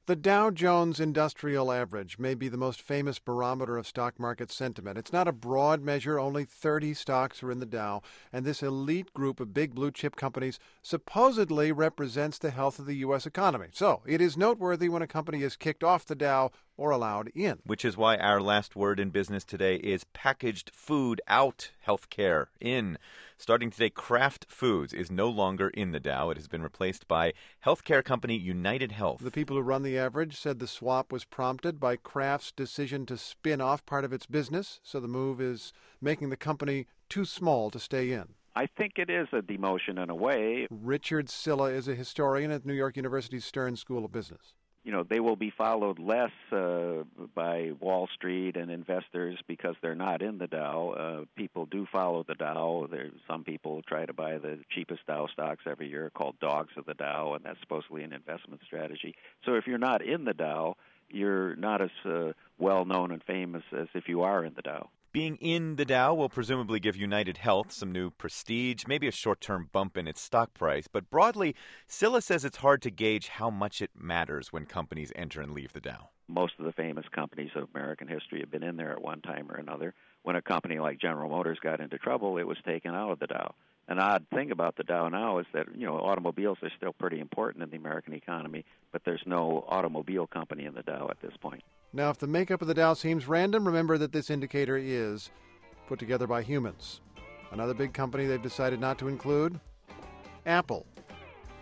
The Dow Jones Industrial Average may be the most famous barometer of stock market sentiment. It's not a broad measure. Only 30 stocks are in the Dow, and this elite group of big blue-chip companies supposedly represents the health of the U.S. economy. So it is noteworthy when a company is kicked off the Dow or allowed in. Which is why our last word in business today is packaged food out, healthcare in. Starting today, Kraft Foods is no longer in the Dow. It has been replaced by healthcare company United Health. The people who run the Average said the swap was prompted by Kraft's decision to spin off part of its business, so the move is making the company too small to stay in. I think it is a demotion in a way. Richard Silla is a historian at New York University's Stern School of Business. You know, they will be followed less by Wall Street and investors because they're not in the Dow. People do follow the Dow. Some people try to buy the cheapest Dow stocks every year called dogs of the Dow, and that's supposedly an investment strategy. So if you're not in the Dow, you're not as well-known and famous as if you are in the Dow. Being in the Dow will presumably give United Health some new prestige, maybe a short-term bump in its stock price. But broadly, Silla says it's hard to gauge how much it matters when companies enter and leave the Dow. Most of the famous companies of American history have been in there at one time or another. When a company like General Motors got into trouble, it was taken out of the Dow. An odd thing about the Dow now is that, you know, automobiles are still pretty important in the American economy, but there's no automobile company in the Dow at this point. Now, if the makeup of the Dow seems random, remember that this indicator is put together by humans. Another big company they've decided not to include? Apple.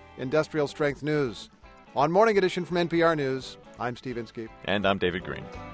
Industrial Strength News. On Morning Edition from NPR News, I'm Steve Inskeep. And I'm David Green.